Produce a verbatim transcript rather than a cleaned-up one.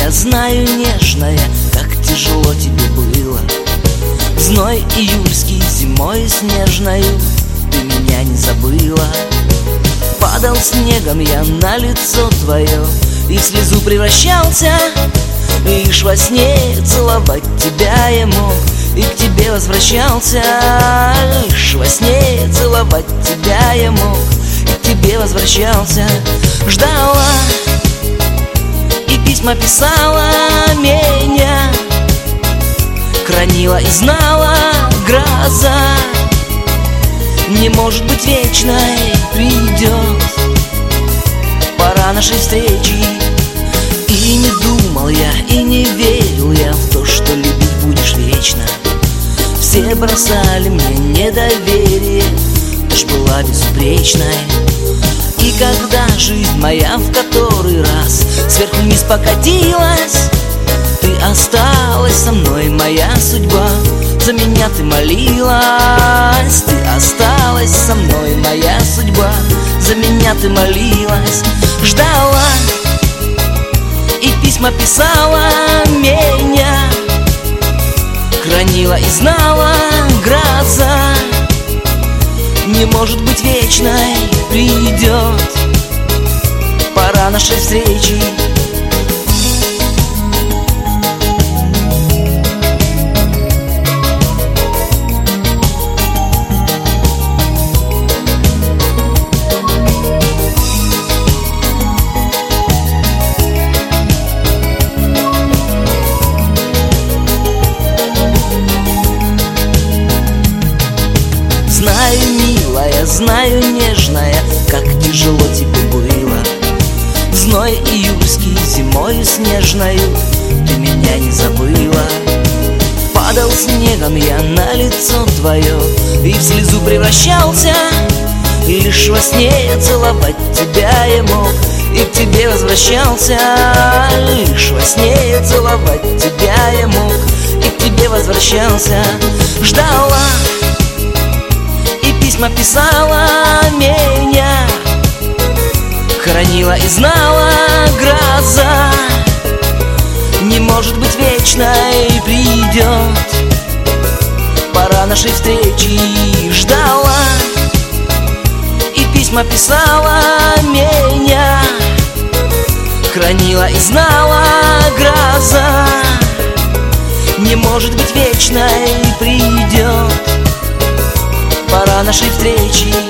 милая, знаю, нежная, как тяжело тебе было. Зной июльский зимой снежною ты меня не забыла. Падал снегом я на лицо твое и в слезу превращался. Лишь во сне целовать тебя я мог и к тебе возвращался. Лишь во сне целовать тебя я мог и к тебе возвращался. Ждала и письма писала меня, хранила и знала гроза не может быть вечной, придет пора нашей встречи. И не думал я, и не верил я в то, что любить будешь вечно. Все бросали мне недоверие, ты ж была безупречной. И когда жизнь моя в который раз сверху вниз покатилась, ты осталась со мной, моя судьба, за меня ты молилась. Ты осталась со мной, моя судьба, за меня ты молилась. Ждала и письма писала меня, хранила и знала гроза не может быть вечной, придет пора нашей встречи. Знаю, милая, знаю, нежная, как тяжело тебе было. Зной июльский зимою снежною ты меня не забыла. Падал снегом я на лицо твое и в слезу превращался. И лишь во сне я целовать тебя я мог и к тебе возвращался. Лишь во сне я целовать тебя я мог и к тебе возвращался. Ждала письма писала меня, хранила и знала гроза не может быть вечной, придет пора нашей встречи. Ждала и письма писала меня, хранила и знала гроза не может быть вечной, придет пора нашей встречи.